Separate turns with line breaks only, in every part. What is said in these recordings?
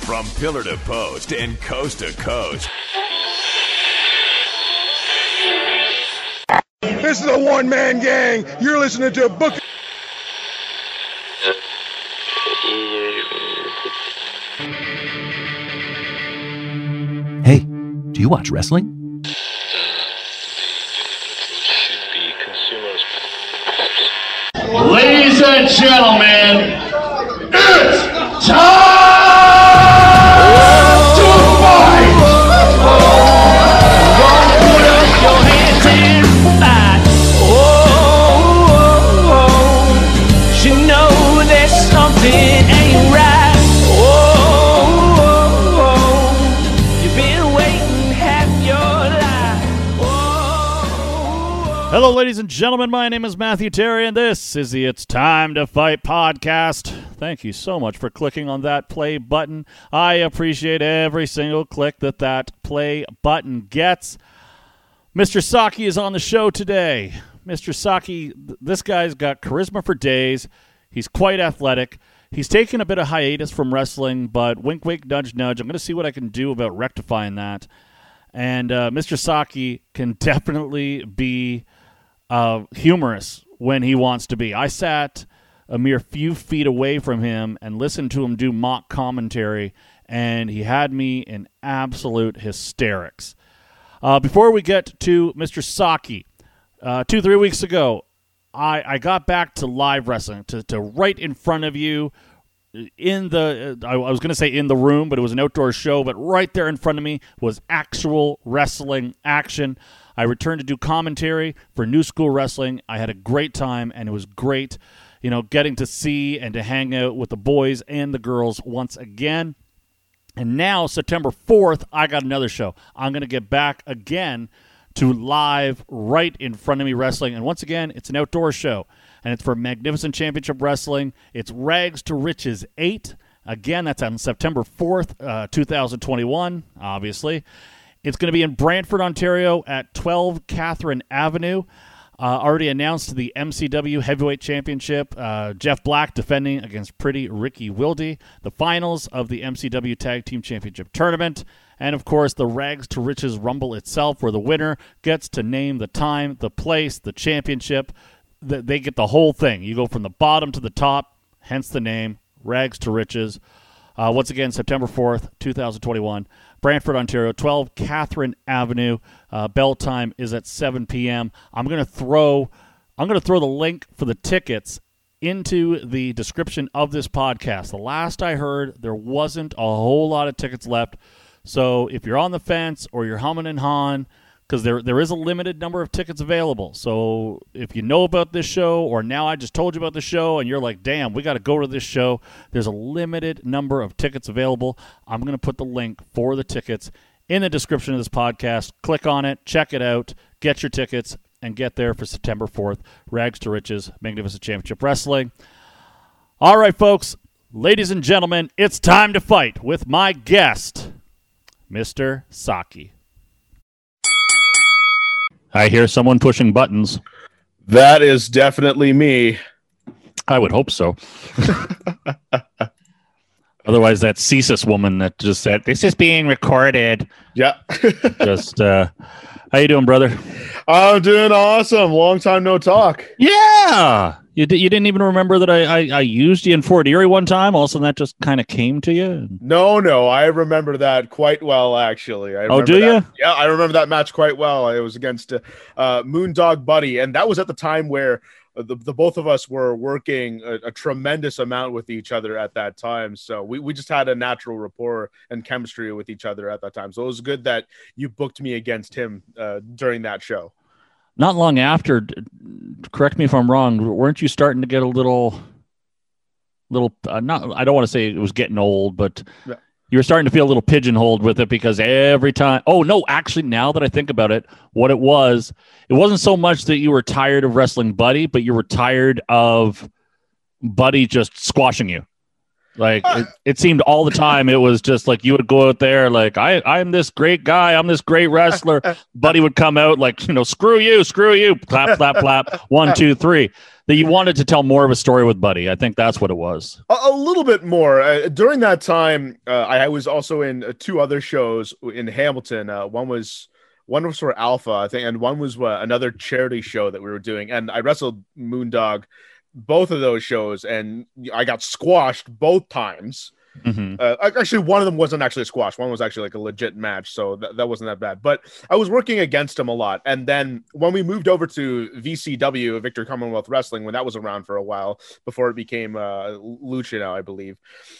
From pillar to post and coast to coast.
This is a one-man gang. You're listening to Book.
Hey, do you watch wrestling?
Ladies and gentlemen, it's time to fight!
Don't put up your hands and fight. You know there's something ain't right. You've been waiting half your life.
Hello, ladies and gentlemen. My name is Matthew Terry, and this is the It's Time to Fight podcast. Thank you so much for clicking on that play button. I appreciate every single click that play button gets. Mr. Saki is on the show today. Mr. Saki, this guy's got charisma for days. He's quite athletic. He's taken a bit of hiatus from wrestling, but wink, wink, nudge, nudge. I'm going to see what I can do about rectifying that. And Mr. Saki can definitely be humorous when he wants to be. I sat a mere few feet away from him and listened to him do mock commentary, and he had me in absolute hysterics. Before we get to Mr. Saki, 2-3 weeks ago, I got back to live wrestling, to right in front of you, in the I was going to say in the room, but it was an outdoor show, but right there in front of me was actual wrestling action. I returned to do commentary for New School Wrestling. I had a great time, and it was great, getting to see and to hang out with the boys and the girls once again. And now, September 4th, I got another show. I'm going to get back again to live right in front of me wrestling. And once again, it's an outdoor show, and it's for Magnificent Championship Wrestling. It's Rags to Riches 8. Again, that's on September 4th, 2021, obviously. It's going to be in Brantford, Ontario at 12 Catherine Avenue. Already announced the MCW Heavyweight Championship. Jeff Black defending against Pretty Ricky Wilde. The finals of the MCW Tag Team Championship Tournament. And, of course, the Rags to Riches Rumble itself, where the winner gets to name the time, the place, the championship. They get the whole thing. You go from the bottom to the top, hence the name, Rags to Riches. Once again, September 4th, 2021, Brantford, Ontario, 12 Catherine Avenue. Bell time is at 7 p.m. I'm going to throw the link for the tickets into the description of this podcast. The last I heard, there wasn't a whole lot of tickets left. So if you're on the fence or you're humming and hawing, because there is a limited number of tickets available. So if you know about this show, or now I just told you about the show, and you're like, damn, we got to go to this show, there's a limited number of tickets available. I'm going to put the link for the tickets in the description of this podcast. Click on it, check it out, get your tickets, and get there for September 4th, Rags to Riches, Magnificent Championship Wrestling. All right, folks, ladies and gentlemen, it's time to fight with my guest, Mr. Saki. I hear someone pushing buttons.
That is definitely me.
I would hope so. Otherwise, that CSIS woman that just said, "This is being recorded."
Yeah.
Just, how you doing, brother?
I'm doing awesome. Long time no talk.
Yeah. You didn't even remember that I used you in Fort Erie one time? All of a sudden, that just kind of came to you?
No. I remember that quite well, actually.
Do you?
Yeah, I remember that match quite well. It was against Moondog Buddy, and that was at the time where the both of us were working a tremendous amount with each other at that time. So we just had a natural rapport and chemistry with each other at that time. So it was good that you booked me against him during that show.
Not long after, correct me if I'm wrong, weren't you starting to get a little not, I don't want to say it was getting old, but
yeah,
you were starting to feel a little pigeonholed with it, because every time, oh no, actually now that I think about it, what it wasn't so much that you were tired of wrestling Buddy, but you were tired of Buddy just squashing you. Like it seemed all the time. It was just like you would go out there like I'm this great guy. I'm this great wrestler. Buddy would come out like, screw you, clap, clap, clap. 1, 2, 3. That you wanted to tell more of a story with Buddy. I think that's what it was.
A little bit more. During that time, I was also in 2 other shows in Hamilton. One was for Alpha, I think, and one was another charity show that we were doing. And I wrestled Moondog both of those shows, and I got squashed both times. Mm-hmm. Actually, one of them wasn't actually a squash. One was actually like a legit match, so that wasn't that bad. But I was working against him a lot. And then when we moved over to VCW, Victory Commonwealth Wrestling, when that was around for a while before it became Lucha now, I believe,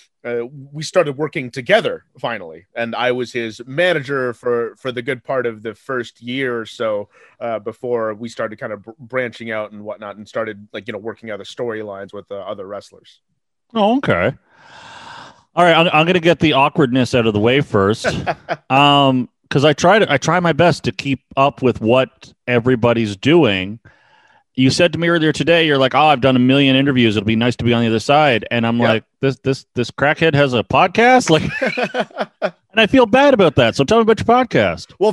we started working together finally. And I was his manager for the good part of the first year or so before we started kind of branching out and whatnot and started working other storylines with other wrestlers.
Oh, okay. All right, I'm going to get the awkwardness out of the way first, because I try my best to keep up with what everybody's doing. You said to me earlier today, you're like, "Oh, I've done a million interviews. It'll be nice to be on the other side." And I'm like, "This crackhead has a podcast?" Like, and I feel bad about that. So tell me about your podcast.
Well,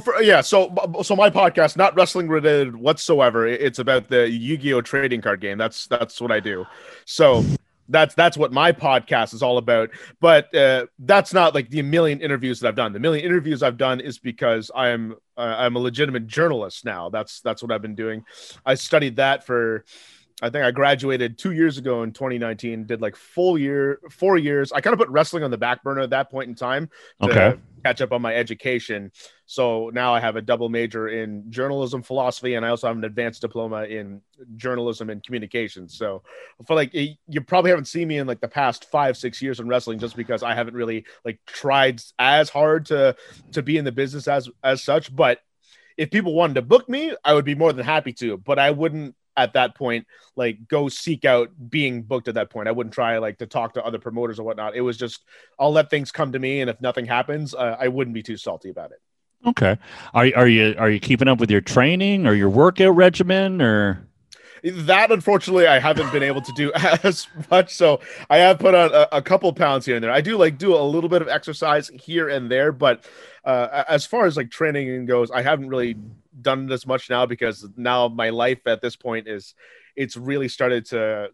so my podcast, not wrestling related whatsoever. It's about the Yu-Gi-Oh trading card game. That's what I do. So. That's what my podcast is all about. But that's not like the million interviews that I've done. The million interviews I've done is because I'm a legitimate journalist now. That's what I've been doing. I studied that for, I think I graduated 2 years ago in 2019, did like 4 years. I kind of put wrestling on the back burner at that point in time to catch up on my education. So now I have a double major in journalism philosophy, and I also have an advanced diploma in journalism and communications. So I feel like you probably haven't seen me in like the past 5-6 years in wrestling, just because I haven't really like tried as hard to be in the business as such. But if people wanted to book me, I would be more than happy to, but I wouldn't at that point like go seek out being booked at that point. I wouldn't try like to talk to other promoters or whatnot. It was just, I'll let things come to me, and if nothing happens, I wouldn't be too salty about it.
Okay. Are you keeping up with your training or your workout regimen or?
That, unfortunately, I haven't been able to do as much. So I have put on a couple pounds here and there. I do do a little bit of exercise here and there, but as far as like training goes, I haven't really done this much now, because now my life at this point it's really started to,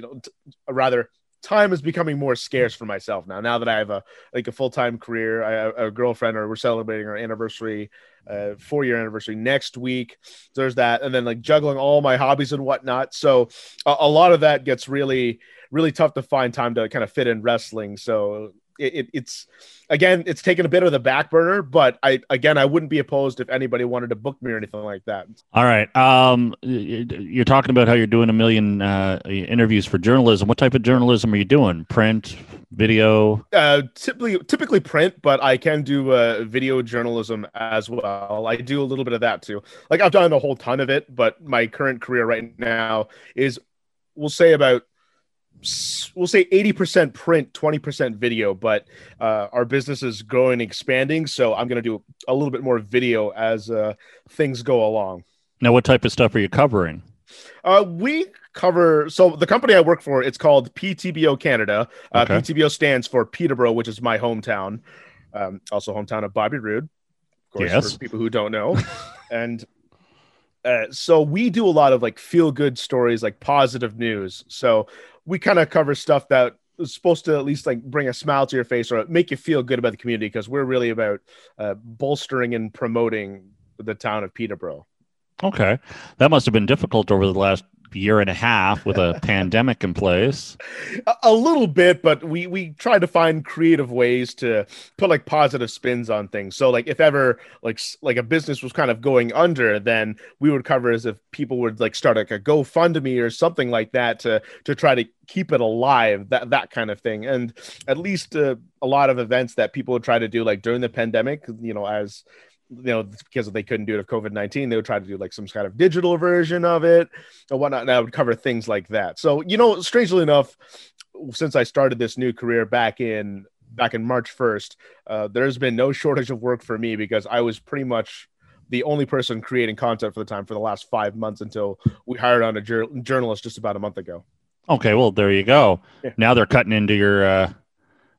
rather time is becoming more scarce for myself now that I have a full-time career. I have a girlfriend, or we're celebrating our anniversary, 4-year anniversary next week. So there's that. And then like juggling all my hobbies and whatnot. So a lot of that gets really, really tough to find time to kind of fit in wrestling. So it's taken a bit of the back burner, but I wouldn't be opposed if anybody wanted to book me or anything like that. All
right. You're talking about how you're doing a million interviews for journalism. What type of journalism are you doing? Print, video?
Typically print, but I can do video journalism as well. I do a little bit of that too. Like I've done a whole ton of it, but my current career right now is, we'll say 80% print, 20% video, but our business is growing and expanding. So I'm going to do a little bit more video as things go along.
Now, what type of stuff are you covering?
We cover, so the company I work for, it's called PTBO Canada. Okay. PTBO stands for Peterborough, which is my hometown. Also hometown of Bobby Roode, of course, yes, for people who don't know. And so we do a lot of like feel good stories, like positive news. So we kind of cover stuff that is supposed to at least like bring a smile to your face or make you feel good about the community, because we're really about bolstering and promoting the town of Peterborough.
Okay. That must have been difficult over the last year and a half with a pandemic in place.
A little bit, but we try to find creative ways to put like positive spins on things. So like if ever like a business was kind of going under, then we would cover as if people would like start like a GoFundMe or something like that to try to keep it alive, that kind of thing. And at least a lot of events that people would try to do like during the pandemic, as because they couldn't do it of COVID-19, they would try to do like some kind of digital version of it or whatnot. And I would cover things like that. So, strangely enough, since I started this new career back in March 1st, there's been no shortage of work for me, because I was pretty much the only person creating content for the last 5 months until we hired on a journalist just about a month ago.
Okay. Well, there you go. Yeah. Now they're cutting into your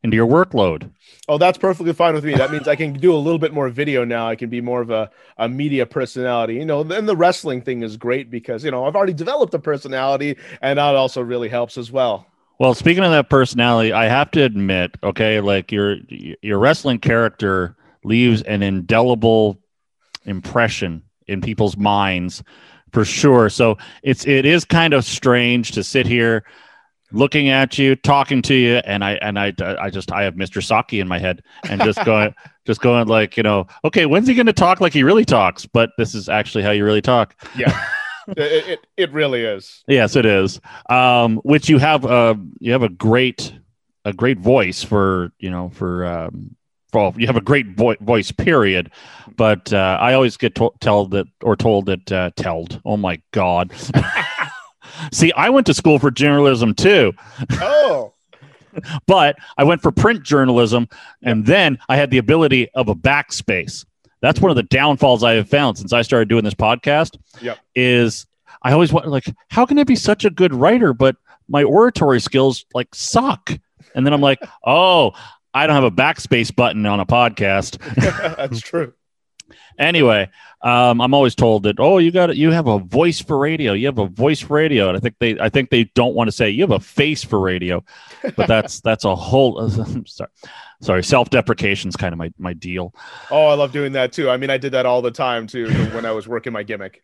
into your workload.
Oh, that's perfectly fine with me. That means I can do a little bit more video now. I can be more of a media personality. You know, then the wrestling thing is great because, you know, I've already developed a personality, and that also really helps as well.
Well, speaking of that personality, I have to admit, okay, like your wrestling character leaves an indelible impression in people's minds for sure. So it is kind of strange to sit here looking at you, talking to you, and I have Mr. Saki in my head and just going like, you know, okay, when's he going to talk like he really talks? But this is actually how you really talk.
Yeah. It really is.
Yes, it is. Which you have a great voice for, you know, well, you have a great voice, period. But I always get told that. Oh my God! See, I went to school for journalism too.
Oh.
But I went for print journalism, and then I had the ability of a backspace. That's one of the downfalls I have found since I started doing this podcast.
Yep.
Is I always wonder, like, how can I be such a good writer, but my oratory skills like suck? And then I'm like, oh, I don't have a backspace button on a podcast.
That's true.
Anyway, I'm always told that, oh, you have a voice for radio. You have a voice for radio, and I think they don't want to say you have a face for radio, but that's a whole. Sorry, self-deprecation is kind of my deal.
Oh, I love doing that too. I mean, I did that all the time too when I was working my gimmick.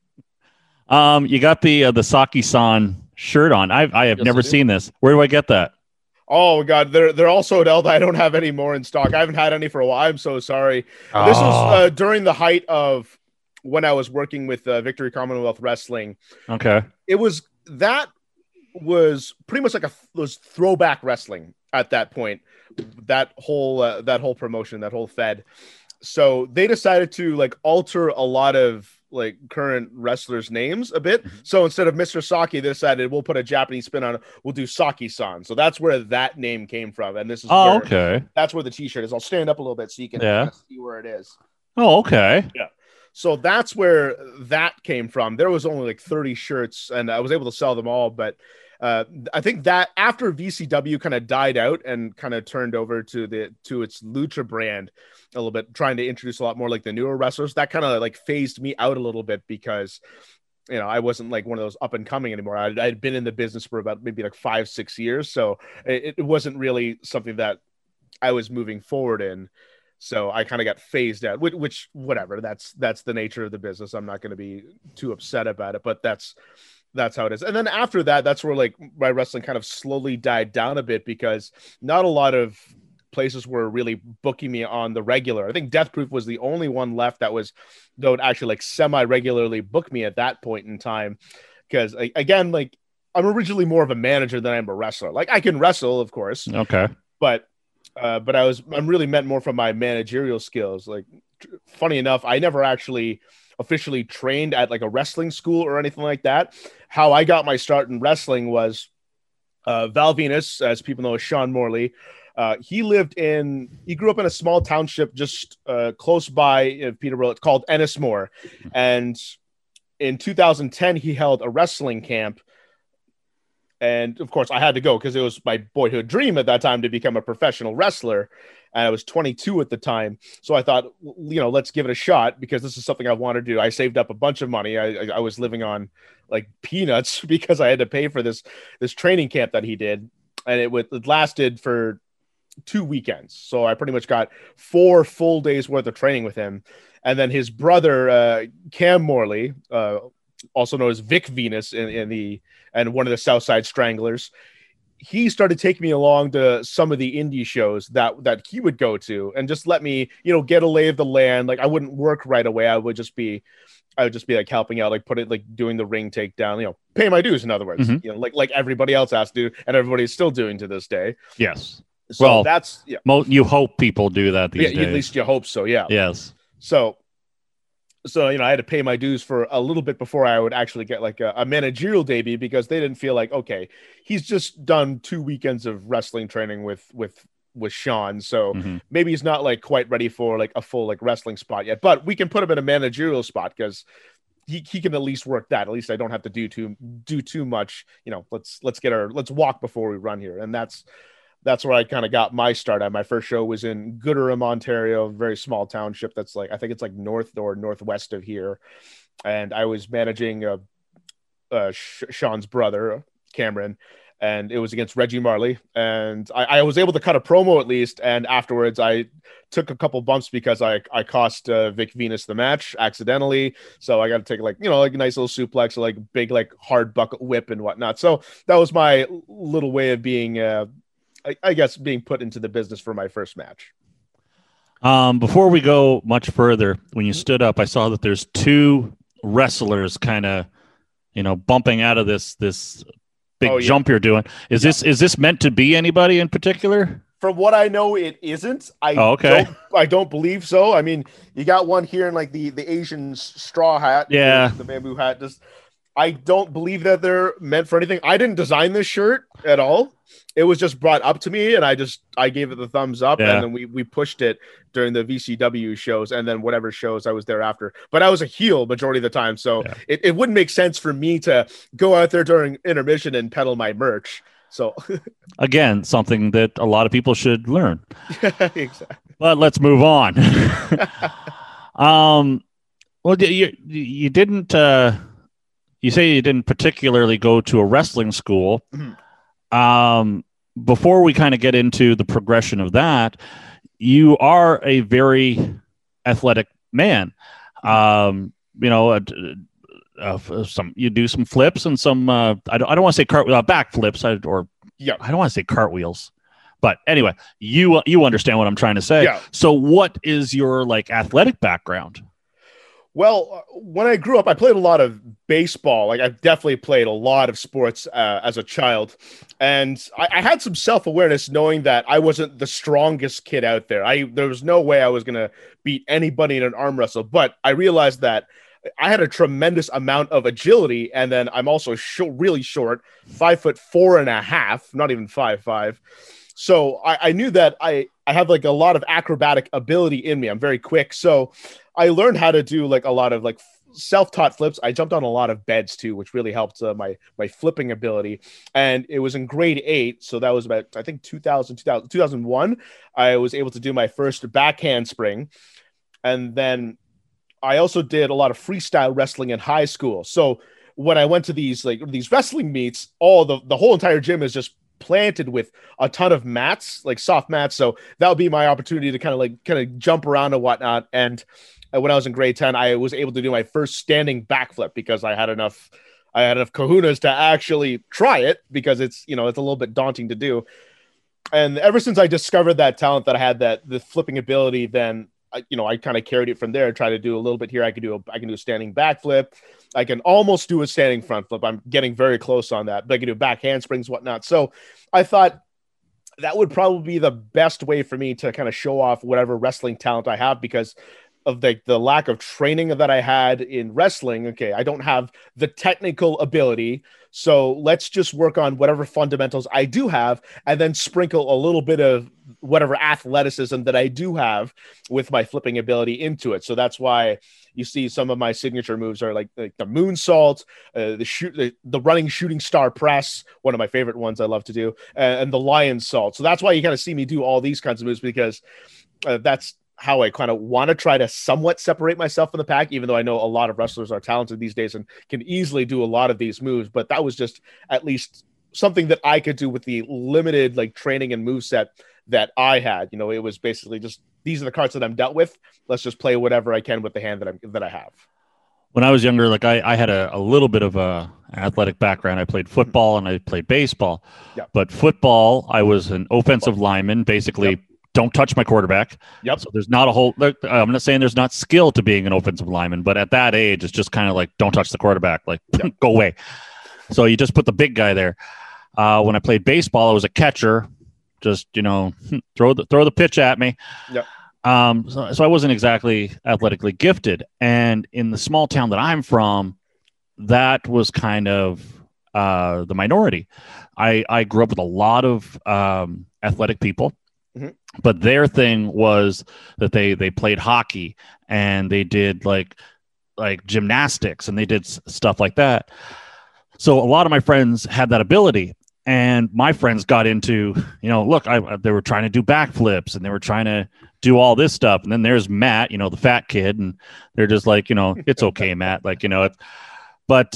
You got the Saki-san shirt on. I have never seen this. Where do I get that?
Oh God, they're all sold out. I don't have any more in stock. I haven't had any for a while. I'm so sorry. This was during the height of when I was working with Victory Commonwealth Wrestling.
Okay,
that was pretty much like was throwback wrestling at that point. That whole promotion, that whole fed. So they decided to like alter a lot of like current wrestlers' names a bit. So instead of Mr. Saki, they decided we'll put a Japanese spin on it. We'll do Saki-san. So that's where that name came from. And this is
okay.
That's where the t-shirt is. I'll stand up a little bit so you can see where it is.
Oh, okay.
Yeah. So that's where that came from. There was only like 30 shirts and I was able to sell them all. But I think that after VCW kind of died out and kind of turned over to its Lucha brand a little bit, trying to introduce a lot more like the newer wrestlers, that kind of like phased me out a little bit because, you know, I wasn't like one of those up and coming anymore. I'd been in the business for about maybe like 5-6 years. So it wasn't really something that I was moving forward in. So I kind of got phased out, which whatever, that's the nature of the business. I'm not going to be too upset about it, but that's how it is. And then after that, that's where like my wrestling kind of slowly died down a bit because not a lot of places were really booking me on the regular. I think Death Proof was the only one left that would actually like semi-regularly book me at that point in time. Because again, like I'm originally more of a manager than I'm a wrestler. Like I can wrestle, of course.
Okay.
But I'm really meant more from my managerial skills. Like funny enough, I never actually officially trained at like a wrestling school or anything like that. How I got my start in wrestling was Val Venus, as people know, as Sean Morley. He grew up in a small township just close by Peterborough. It's called Ennismore. And in 2010, he held a wrestling camp. And of course I had to go because it was my boyhood dream at that time to become a professional wrestler. And I was 22 at the time. So I thought, you know, let's give it a shot because this is something I want to do. I saved up a bunch of money. I was living on like peanuts because I had to pay for this training camp that he did. And it lasted for 2 weekends. So I pretty much got 4 full days worth of training with him. And then his brother, Cam Morley, also known as Vic Venus and one of the Southside Stranglers, he started taking me along to some of the indie shows that he would go to and just let me, you know, get a lay of the land. Like I wouldn't work right away. I would just be like helping out, like doing the ring takedown, you know, pay my dues. In other words, you know, like everybody else has to do, and everybody's still doing to this day.
Yes.
So
well,
that's
you hope people do that these days.
At least you hope so. Yeah.
Yes.
So, you know, I had to pay my dues for a little bit before I would actually get like a managerial debut because they didn't feel like, okay, he's just done 2 weekends of wrestling training with Sean. So maybe he's not like quite ready for like a full like wrestling spot yet, but we can put him in a managerial spot because he can at least work that. At least I don't have to do too much, you know, let's walk before we run here. And that's that's where I kind of got my start at. My first show was in Gooderham, Ontario, a very small township that's like, I think it's like north or northwest of here. And I was managing Sean's brother, Cameron, and it was against Reggie Marley. And I was able to cut a promo at least. And afterwards, I took a couple bumps because I cost Vic Venus the match accidentally. So I got to take like a nice little suplex, like big, like hard bucket whip and whatnot. So that was my little way of being, I guess, being put into the business for my first match.
Before we go much further, when you stood up, I saw that there's two wrestlers kind of, bumping out of this big jump you're doing. Is this meant to be anybody in particular?
From what I know, it isn't. I don't believe so. I mean, you got one here in like the Asian straw hat.
Yeah.
The bamboo hat. I don't believe that they're meant for anything. I didn't design this shirt at all. It was just brought up to me, and I gave it the thumbs up, and then we pushed it during the VCW shows, and then whatever shows I was there after. But I was a heel majority of the time, so it wouldn't make sense for me to go out there during intermission and peddle my merch. So
again, something that a lot of people should learn.
Exactly.
But let's move on. Well, you didn't. You say you didn't particularly go to a wrestling school. Mm-hmm. Before we kind of get into the progression of that, you are a very athletic man. You do some flips and some. I don't want to say back flips. I don't want to say cartwheels. But anyway, you understand what I'm trying to say.
Yeah.
So, what is your like athletic background?
Well, when I grew up, I played a lot of baseball. Like I've definitely played a lot of sports as a child. And I had some self-awareness knowing that I wasn't the strongest kid out there. There was no way I was going to beat anybody in an arm wrestle. But I realized that I had a tremendous amount of agility. And then I'm also really short, 5'4.5", not even 5'5". So I knew that I have like a lot of acrobatic ability in me. I'm very quick. So I learned how to do like a lot of like self-taught flips. I jumped on a lot of beds too, which really helped my flipping ability. And it was in grade 8. So that was about, I think 2001. I was able to do my first back handspring. And then I also did a lot of freestyle wrestling in high school. So when I went to these wrestling meets, the whole entire gym is just planted with a ton of mats, like soft mats. So that would be my opportunity to kind of jump around and whatnot. And when I was in grade 10, I was able to do my first standing backflip because I had enough kahunas to actually try it, because it's a little bit daunting to do. And ever since I discovered that talent that I had, the flipping ability, then I kind of carried it from there. Try to do a little bit here. I can do a standing backflip. I can almost do a standing front flip. I'm getting very close on that, but I can do back handsprings, whatnot. So I thought that would probably be the best way for me to kind of show off whatever wrestling talent I have, because of the lack of training that I had in wrestling. Okay, I don't have the technical ability, so let's just work on whatever fundamentals I do have, and then sprinkle a little bit of whatever athleticism that I do have with my flipping ability into it. So that's why you see some of my signature moves are like the moonsault, the running shooting star press, one of my favorite ones I love to do, and the lion salt. So that's why you kind of see me do all these kinds of moves, because that's how I kind of want to try to somewhat separate myself from the pack, even though I know a lot of wrestlers are talented these days and can easily do a lot of these moves. But that was just at least something that I could do with the limited like training and moveset that I had. It was basically just, these are the cards that I'm dealt with. Let's just play whatever I can with the hand that I have.
When I was younger, like I had a little bit of a athletic background. I played football and I played baseball.
Yep.
But football, I was an offensive lineman, basically. Yep. Don't touch my quarterback.
Yep.
So there's not a whole, I'm not saying there's not skill to being an offensive lineman, but at that age, it's just kind of like, don't touch the quarterback, like go away. So you just put the big guy there. When I played baseball, I was a catcher, just, throw the pitch at me.
Yep.
So I wasn't exactly athletically gifted. And in the small town that I'm from, that was kind of the minority. I grew up with a lot of athletic people. Mm-hmm. But their thing was that they played hockey and they did like gymnastics and they did stuff like that. So a lot of my friends had that ability. And my friends got into, look, they were trying to do backflips and they were trying to do all this stuff. And then there's Matt, the fat kid, and they're just like, it's okay, Matt. Like, but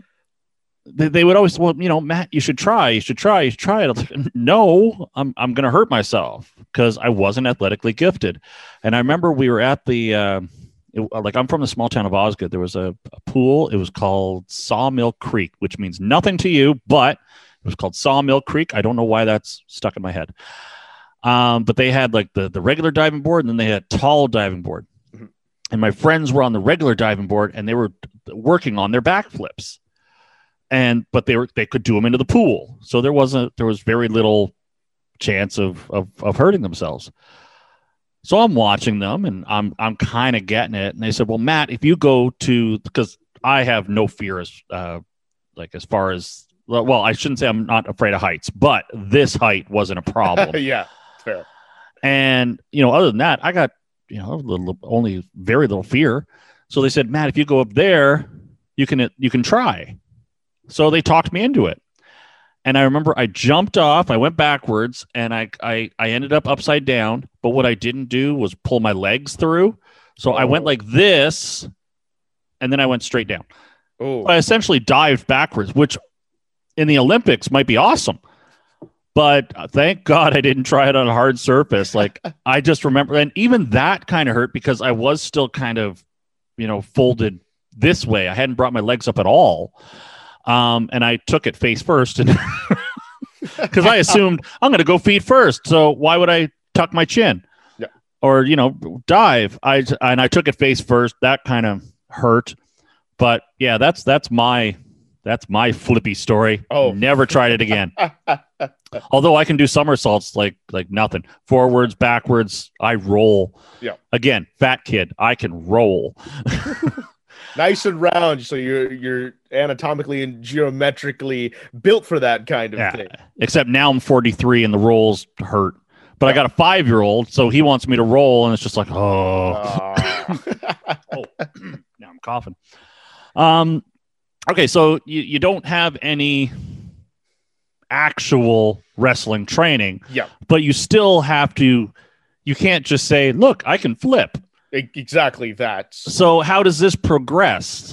they would always, well, Matt, you should try it. I was like, no, I'm going to hurt myself because I wasn't athletically gifted. And I remember we were at the, I'm from the small town of Osgood. There was a pool. It was called Sawmill Creek, which means nothing to you, but it was called Sawmill Creek. I don't know why that's stuck in my head. But they had like the regular diving board, and then they had a tall diving board. Mm-hmm. And my friends were on the regular diving board, and they were working on their backflips. But they could do them into the pool. So there was very little chance of hurting themselves. So I'm watching them, and I'm kind of getting it. And they said, well, Matt, if you go to, because I have no fear as far as, well, I shouldn't say I'm not afraid of heights, but this height wasn't a problem.
Yeah, fair.
And, other than that, I got, only very little fear. So they said, Matt, if you go up there, you can try. So they talked me into it. And I remember I jumped off, I went backwards, and I ended up upside down. But what I didn't do was pull my legs through. So I went like this, and then I went straight down.
Oh.
I essentially dived backwards, which in the Olympics might be awesome. But thank God I didn't try it on a hard surface. Like, I just remember, and even that kind of hurt because I was still kind of, folded this way. I hadn't brought my legs up at all. And I took it face first, and because I assumed I'm going to go feet first. So why would I tuck my chin?
Yeah.
Or, dive? I took it face first. That kind of hurt. But yeah, that's my flippy story.
Oh,
never tried it again. Although I can do somersaults like nothing. Forwards, backwards, I roll.
Yeah.
Again, fat kid, I can roll.
Nice and round, so you're anatomically and geometrically built for that kind of thing.
Except now I'm 43 and the rolls hurt. But I got a 5-year-old, so he wants me to roll, and it's just like, oh. Now I'm coughing. Okay, so you don't have any actual wrestling training.
Yeah.
But you still have to, you can't just say, look, I can flip.
Exactly that.
So how does this progress?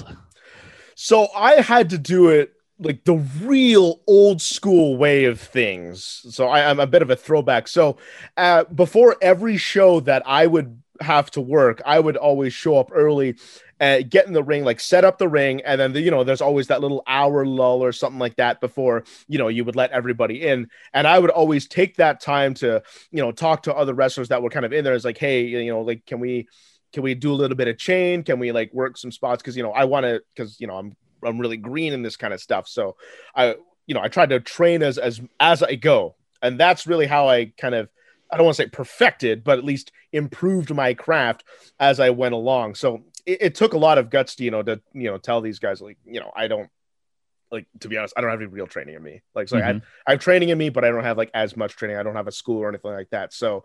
So I had to do it like the real old school way of things. So I'm a bit of a throwback. So before every show that I would have to work, I would always show up early, get in the ring, like set up the ring. And then, there's always that little hour lull or something like that before, you would let everybody in. And I would always take that time to, talk to other wrestlers that were kind of in there. It's like, hey, like, can we do a little bit of chain? Can we like work some spots? Cause I want to, cause I'm really green in this kind of stuff. So I tried to train as I go. And that's really how I kind of, I don't want to say perfected, but at least improved my craft as I went along. So it took a lot of guts to, tell these guys, like, I don't, like, to be honest, I don't have any real training in me. Like, so I have training in me, but I don't have like as much training. I don't have a school or anything like that. So,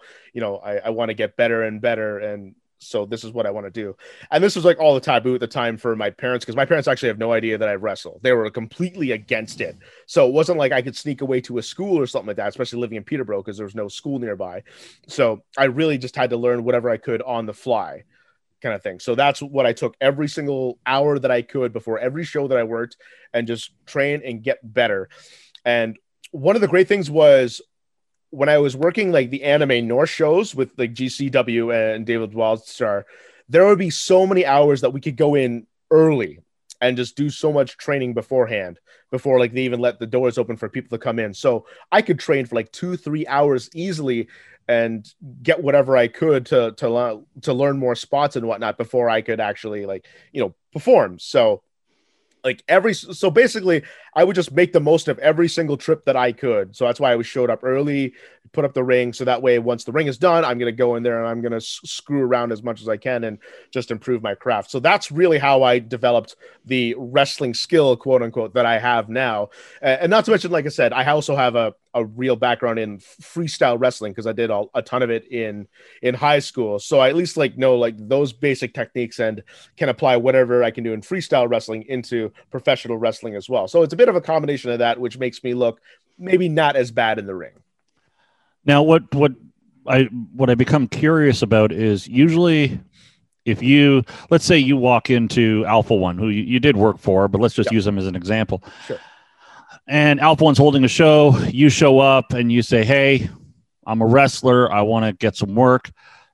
I want to get better and better. And so this is what I want to do. And this was like all the taboo at the time for my parents, because my parents actually have no idea that I wrestle. They were completely against it. So it wasn't like I could sneak away to a school or something like that, especially living in Peterborough because there was no school nearby. So I really just had to learn whatever I could on the fly kind of thing. So that's what I took every single hour that I could before every show that I worked, and just train and get better. And one of the great things was when I was working like the Anime North shows with like GCW and David Wildstar, there would be so many hours that we could go in early and just do so much training beforehand before like they even let the doors open for people to come in. So I could train for like 2-3 hours easily and get whatever I could to learn more spots and whatnot before I could actually like, perform. So like so basically I would just make the most of every single trip that I could. So that's why I always showed up early, put up the ring. So that way, once the ring is done, I'm going to go in there and I'm going to screw around as much as I can and just improve my craft. So that's really how I developed the wrestling skill, quote unquote, that I have now. And not to mention, like I said, I also have a real background in freestyle wrestling because I did a ton of it in high school. So I at least like know like those basic techniques and can apply whatever I can do in freestyle wrestling into professional wrestling as well. So it's a bit of a combination of that, which makes me look maybe not as bad in the ring.
Now, what I become curious about is usually if you, let's say you walk into Alpha One, who you did work for, but let's just use them as an example.
Sure.
And Alpha One's holding a show, you show up and you say, hey, I'm a wrestler, I want to get some work.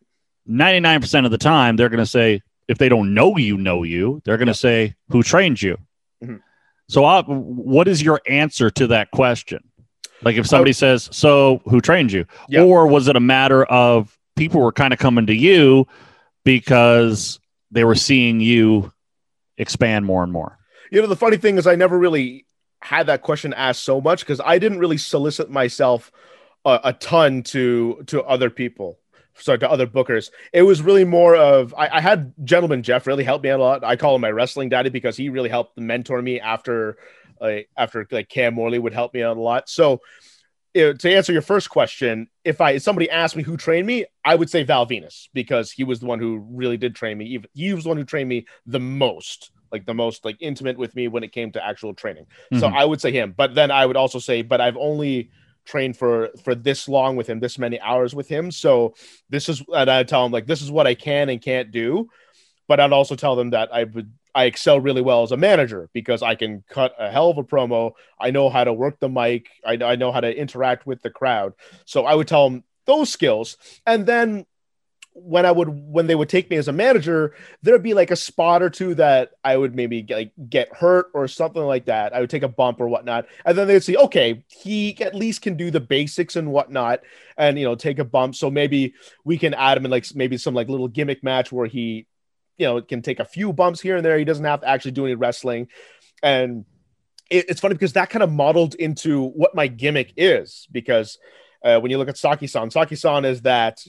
99% of the time, they're going to say, if they don't know you, they're going to say, who trained you?
Mm-hmm.
So what is your answer to that question? Like if somebody says, so who trained you?
Yeah.
Or was it a matter of people were kind of coming to you because they were seeing you expand more and more?
You know, the funny thing is I never really had that question asked so much because I didn't really solicit myself a ton to other people. Sorry, to other bookers. It was really more of I had Gentleman Jeff really help me out a lot. I call him my wrestling daddy because he really helped mentor me after Cam Morley would help me out a lot. So to answer your first question, if somebody asked me who trained me, I would say Val Venus because he was the one who really did train me. He was the one who trained me the most intimate with me when it came to actual training. Mm-hmm. So I would say him, but then I would also say, but I've only trained for this long with him, this many hours with him. So and I'd tell him like, this is what I can and can't do. But I'd also tell them that I excel really well as a manager because I can cut a hell of a promo. I know how to work the mic. I know how to interact with the crowd. So I would tell them those skills. And then when they would take me as a manager, there'd be like a spot or two that I would maybe get hurt or something like that. I would take a bump or whatnot. And then they'd see, okay, he at least can do the basics and whatnot and, take a bump. So maybe we can add him in maybe some little gimmick match where he, can take a few bumps here and there. He doesn't have to actually do any wrestling. And it's funny because that kind of modeled into what my gimmick is, because when you look at Saki-san is that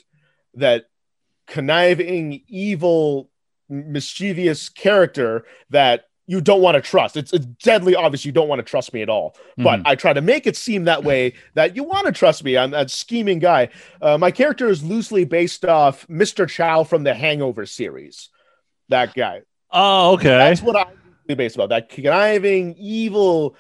conniving, evil, mischievous character that you don't want to trust. It's deadly obvious you don't want to trust me at all. But I try to make it seem that way, that you want to trust me. I'm that scheming guy. My character is loosely based off Mr. Chow from the Hangover series. That guy.
Oh, okay.
That's what I'm loosely based about. That conniving, evil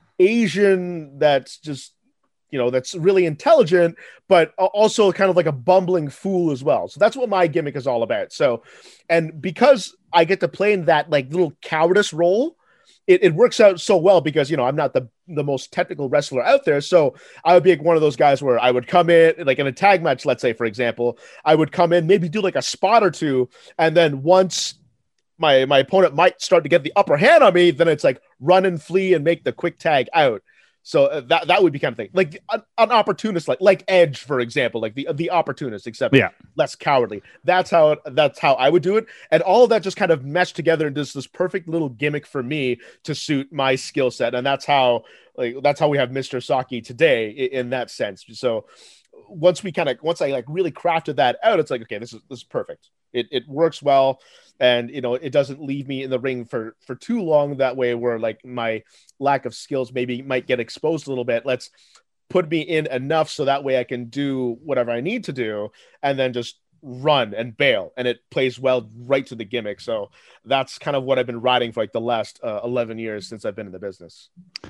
Asian that's just, that's really intelligent, but also kind of like a bumbling fool as well. So that's what my gimmick is all about. So, and because I get to play in that little cowardice role, it works out so well because, I'm not the most technical wrestler out there. So I would be one of those guys where I would come in, in a tag match, let's say, for example, I would come in, maybe do a spot or two. And then once my opponent might start to get the upper hand on me, then it's run and flee and make the quick tag out. So that would be kind of thing, like an opportunist, like Edge, for example, like the opportunist, except less cowardly. That's how I would do it, and all of that just kind of meshed together into this perfect little gimmick for me to suit my skill set, and that's how we have Mr. Saki today in that sense. So once I really crafted that out, it's okay, this is perfect. It works well. And, it doesn't leave me in the ring for too long that way where my lack of skills maybe might get exposed a little bit. Let's put me in enough so that way I can do whatever I need to do and then just run and bail. And it plays well right to the gimmick. So that's kind of what I've been riding for the last 11 years since I've been in the business.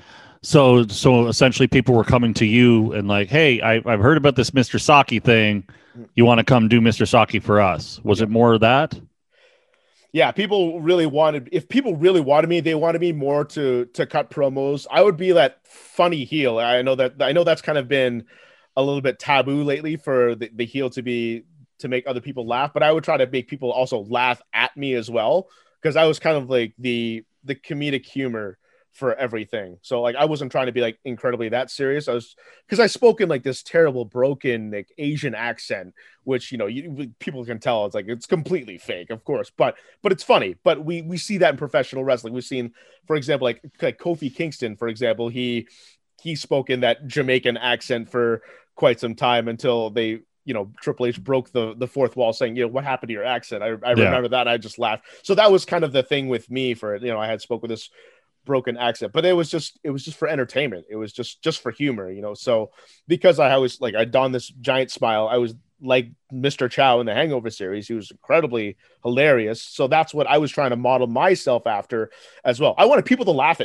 So essentially people were coming to you and hey, I've heard about this Mr. Saki thing. You want to come do Mr. Saki for us? Was it more of that?
Yeah, if people really wanted me, they wanted me more to cut promos. I would be that funny heel. I know that's kind of been a little bit taboo lately for the heel to make other people laugh, but I would try to make people also laugh at me as well, because I was kind of the comedic humor for everything. So I wasn't trying to be incredibly that serious. Because I spoke in this terrible broken Asian accent, which people can tell it's completely fake, of course, but it's funny. But we see that in professional wrestling. We've seen, for example, like Kofi Kingston, for example, he spoke in that Jamaican accent for quite some time until they Triple H broke the fourth wall saying, what happened to your accent? I remember that. I just laughed. So that was kind of the thing with me for I had spoke with this broken accent, but it was just for entertainment. It was just for humor, so because I was I donned this giant smile, I was like Mr. Chow in the Hangover series. He was incredibly hilarious. So that's what I was trying to model myself after as well. I wanted people to laugh at me.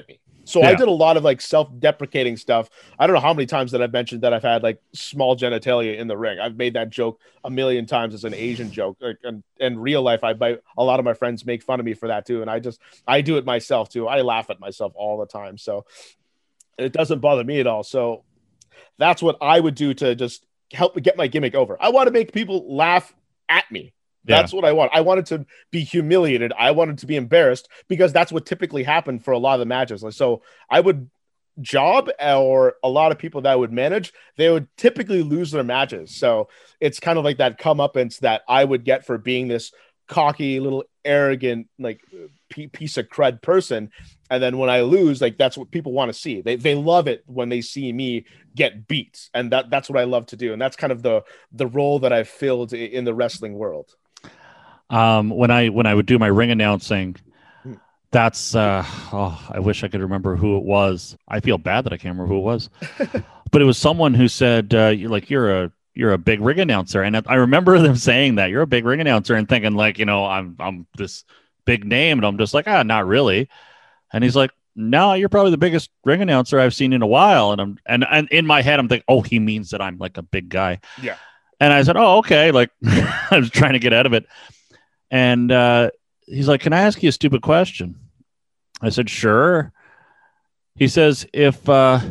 So I did a lot of like self-deprecating stuff. I don't know how many times that I've mentioned that I've had like small genitalia in the ring. I've made that joke a million times as an Asian joke. Like, and in real life, a lot of my friends make fun of me for that too. And I do it myself too. I laugh at myself all the time. So it doesn't bother me at all. So that's what I would do to just help me get my gimmick over. I want to make people laugh at me. That's what I want. I wanted to be humiliated. I wanted to be embarrassed because that's what typically happened for a lot of the matches. Like, so I would job or a lot of people that I would manage, they would typically lose their matches. So it's kind of like that comeuppance that I would get for being this cocky, little arrogant, like piece of crud person. And then when I lose, like that's what people want to see. They love it when they see me get beat. And that's what I love to do. And that's kind of the role that I've filled in the wrestling world.
When I would do my ring announcing, that's I wish I could remember who it was. I feel bad that I can't remember who it was, but it was someone who said, you're a big ring announcer. And I remember them saying that you're a big ring announcer and thinking like, I'm this big name. And I'm just like, not really. And he's like, no, you're probably the biggest ring announcer I've seen in a while. And and in my head, I'm thinking, oh, he means that I'm like a big guy.
Yeah.
And I said, oh, okay. Like I was trying to get out of it. And he's like, can I ask you a stupid question? I said, sure. He says, if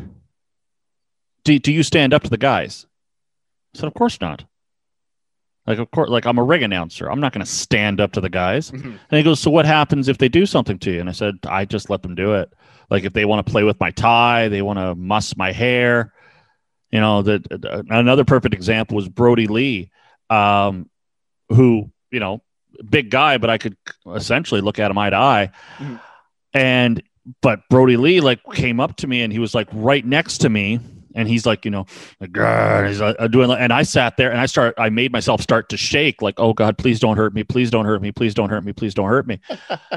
do you stand up to the guys? I said, of course not. Like, of course, like I'm a ring announcer. I'm not going to stand up to the guys. Mm-hmm. And he goes, so what happens if they do something to you? And I said, I just let them do it. Like if they want to play with my tie, they want to muss my hair. Another perfect example was Brody Lee, who, big guy, but I could essentially look at him eye to eye. Mm-hmm. But Brody Lee like came up to me and he was like right next to me. And he's like, he's doing, and I sat there and I made myself start to shake like, oh God, please don't hurt me. Please don't hurt me. Please don't hurt me. Please don't hurt me.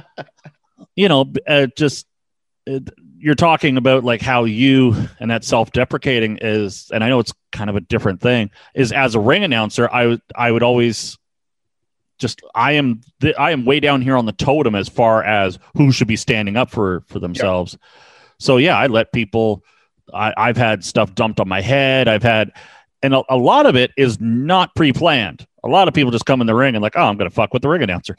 You're talking about like how you and that self-deprecating is, and I know it's kind of a different thing, is as a ring announcer, I would always I am way down here on the totem as far as who should be standing up for themselves. Yep. So yeah, I let people, I've had stuff dumped on my head. And a lot of it is not pre-planned. A lot of people just come in the ring and like, oh, I'm going to fuck with the ring announcer.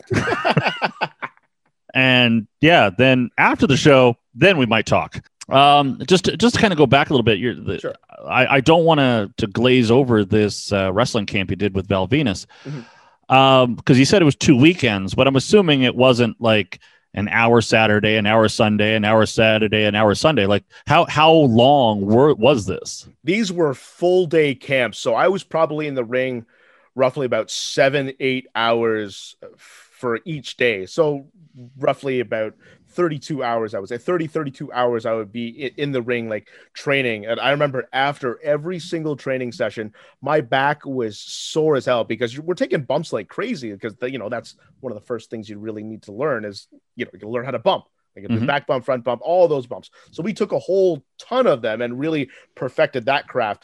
And yeah, then after the show, then we might talk. Just to kind of go back a little bit.
Sure.
I don't want to glaze over this wrestling camp you did with Val Venus. Mm-hmm. Because you said it was 2 weekends, but I'm assuming it wasn't like an hour Saturday, an hour Sunday, an hour Saturday, an hour Sunday. Like how long was this?
These were full day camps. So I was probably in the ring roughly about 7-8 hours for each day. So roughly about 32 hours, I would say 32 hours I would be in the ring, like training. And I remember after every single training session, my back was sore as hell because we're taking bumps like crazy because, that's one of the first things you really need to learn is, you learn how to bump. Like mm-hmm. back bump, front bump, all those bumps. So we took a whole ton of them and really perfected that craft.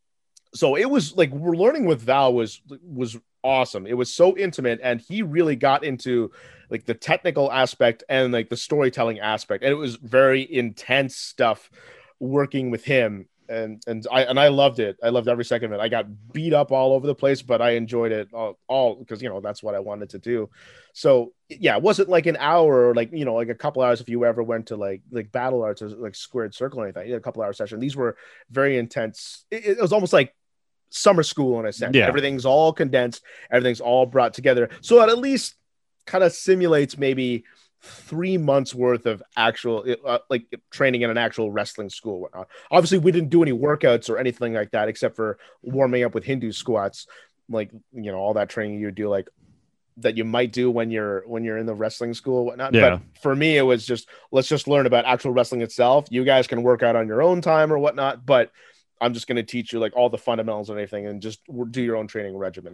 So it was like we're learning with Val was awesome. It was so intimate, and he really got into like the technical aspect and like the storytelling aspect, and it was very intense stuff working with him. And I loved it. I loved every second of it. I got beat up all over the place, but I enjoyed it all because that's what I wanted to do. So yeah, it wasn't like an hour or like like a couple hours if you ever went to like Battle Arts or like Squared Circle or anything. A couple hour session. These were very intense. It was almost like summer school in a sense. Yeah. Everything's all condensed. Everything's all brought together. So it at least kind of simulates maybe 3 months worth of actual like training in an actual wrestling school. Obviously we didn't do any workouts or anything like that except for warming up with Hindu squats, like all that training you do like that you might do when you're in the wrestling school, whatnot. Yeah. But for me it was just let's just learn about actual wrestling itself. You guys can work out on your own time or whatnot, but I'm just going to teach you like all the fundamentals and everything and just do your own training regimen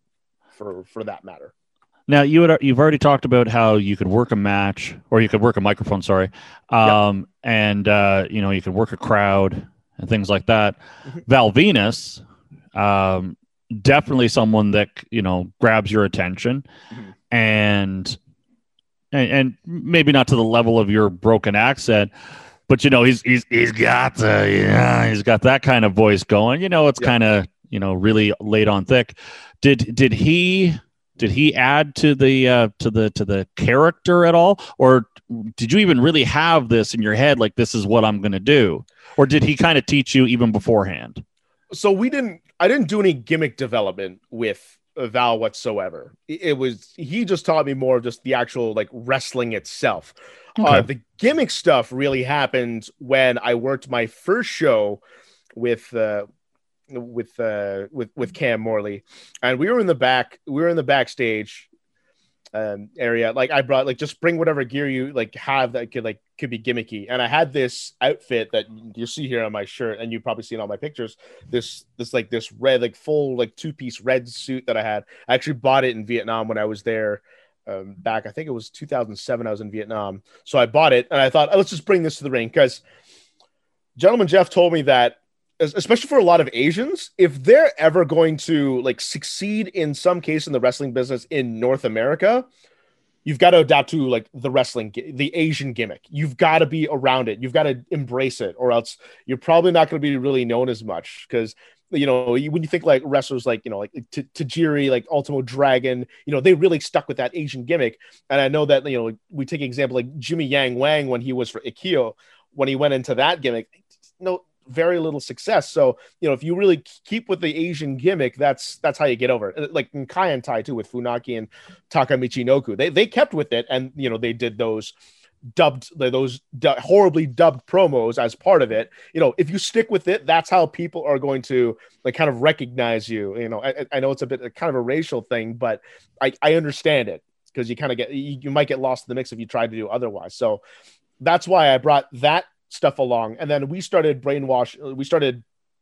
for that matter.
Now you've already talked about how you could work a match or you could work a microphone, sorry. Yep. And you could work a crowd and things like that. Mm-hmm. Val Venus, definitely someone that, grabs your attention mm-hmm. and maybe not to the level of your broken accent, But he's got he's got that kind of voice going. It's kind of really laid on thick. Did he add to the character at all, or did you even really have this in your head, like this is what I'm going to do, or did he kind of teach you even beforehand?
So I didn't do any gimmick development with Val whatsoever. He just taught me more of just the actual like wrestling itself.
Okay.
The gimmick stuff really happened when I worked my first show with Cam Morley, and we were in the backstage area. Like I brought just bring whatever gear you have that could be gimmicky. And I had this outfit that you see here on my shirt, and you probably see in all my pictures, this red, full two-piece red suit that I had. I actually bought it in Vietnam when I was there back. I think it was 2007. I was in Vietnam. So I bought it and I thought, let's just bring this to the ring, because Gentleman Jeff told me that, especially for a lot of Asians, if they're ever going to succeed in some case in the wrestling business in North America, you've got to adapt to the Asian gimmick. You've got to be around it. You've got to embrace it, or else you're probably not going to be really known as much. Because when you think wrestlers Tajiri, Ultimo Dragon, they really stuck with that Asian gimmick. And I know that we take an example like Jimmy Yang Wang when he was for Ikkyo, when he went into that gimmick, very little success. So if you really keep with the Asian gimmick, that's how you get over it. Like in Kai En Tai too, with Funaki and Taka Michinoku, they kept with it, and they did those horribly dubbed promos as part of it. If you stick with it, that's how people are going to kind of recognize you. I know it's a bit kind of a racial thing, but I understand it, because you might get lost in the mix if you try to do otherwise. So that's why I brought that stuff along. And then we started brainstorming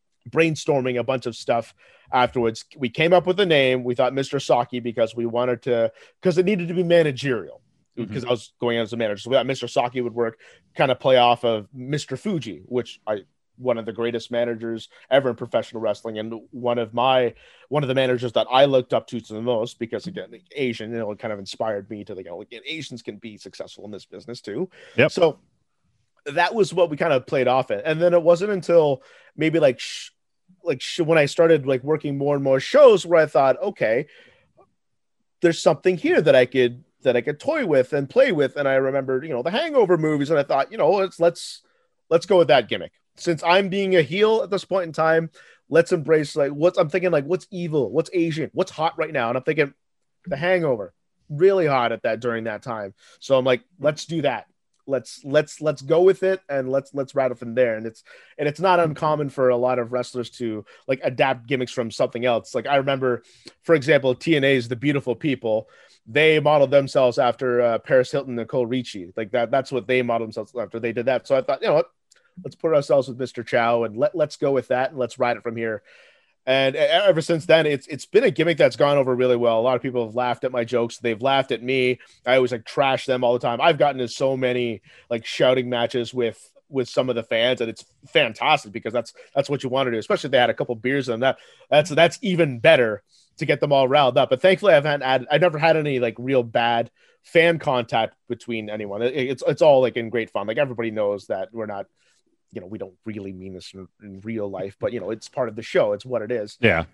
a bunch of stuff afterwards. We came up with a name. We thought Mr. Saki, because it needed to be managerial, because I was going as a manager. So we thought Mr. Saki would work, kind of play off of Mr. Fuji, which one of the greatest managers ever in professional wrestling, and one of the managers that I looked up to the most, because again, Asian, it kind of inspired me to Asians can be successful in this business too.
Yep.
So that was what we kind of played off it. And then it wasn't until maybe when I started working more and more shows where I thought, okay, there's something here that I could toy with and play with. And I remembered, the Hangover movies, and I thought, let's go with that gimmick. Since I'm being a heel at this point in time, let's embrace what's evil, what's Asian, what's hot right now. And I'm thinking The Hangover, really hot during that time. So I'm like, let's do that. Let's go with it, and let's rattle from there. And it's not uncommon for a lot of wrestlers to adapt gimmicks from something else. I remember, for example, TNA's The Beautiful People, they modeled themselves after Paris Hilton, Nicole Richie. That's what they modeled themselves after. They did that. So I thought, what, let's put ourselves with Mr. Chow, and let's go with that, and let's ride it from here. And ever since then, it's been a gimmick that's gone over really well. A lot of people have laughed at my jokes. They've laughed at me. I always trash them all the time. I've gotten into so many shouting matches with some of the fans, and it's fantastic, because that's what you want to do, especially if they had a couple beers in them. That's even better to get them all riled up. But thankfully, I've never had any real bad fan contact between anyone. It's all in great fun. Everybody knows that we're not, we don't really mean this in real life, but it's part of the show. It's what it is.
Yeah.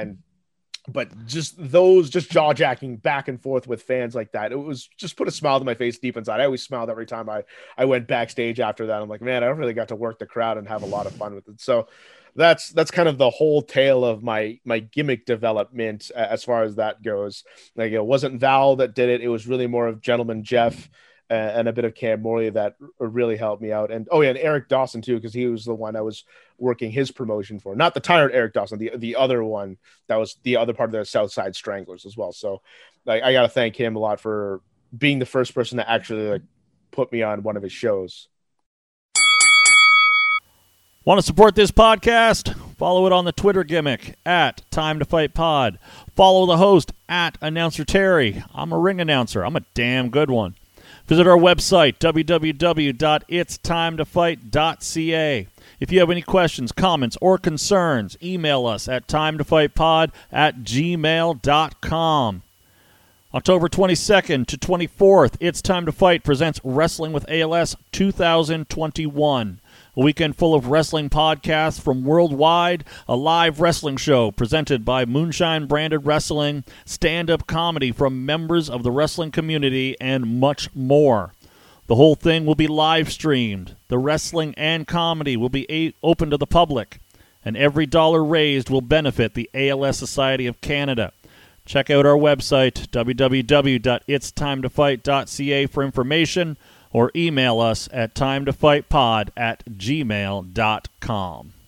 But just jaw jacking back and forth with fans like that, it was just put a smile to my face deep inside. I always smiled every time I went backstage after that. I'm like, man, I really got to work the crowd and have a lot of fun with it. So that's kind of the whole tale of my gimmick development as far as that goes. It wasn't Val that did it. It was really more of Gentleman Jeff and a bit of Cam Morley that really helped me out. And and Eric Dawson too, because he was the one I was working his promotion for. Not the Tyrant Eric Dawson, the other one that was the other part of the Southside Stranglers as well. So I got to thank him a lot for being the first person to actually put me on one of his shows.
Want to support this podcast? Follow it on the Twitter gimmick at Time to Fight Pod. Follow the host at Announcer Terry. I'm a ring announcer. I'm a damn good one. Visit our website, www.itstimetofight.ca. If you have any questions, comments, or concerns, email us at timetofightpod@gmail.com. October 22nd to 24th, It's Time to Fight presents Wrestling with ALS 2021. A weekend full of wrestling podcasts from worldwide, a live wrestling show presented by Moonshine Branded Wrestling, stand-up comedy from members of the wrestling community, and much more. The whole thing will be live streamed. The wrestling and comedy will be open to the public, and every dollar raised will benefit the ALS Society of Canada. Check out our website, www.itstimeToFight.ca for information, or email us at timetofightpod@gmail.com.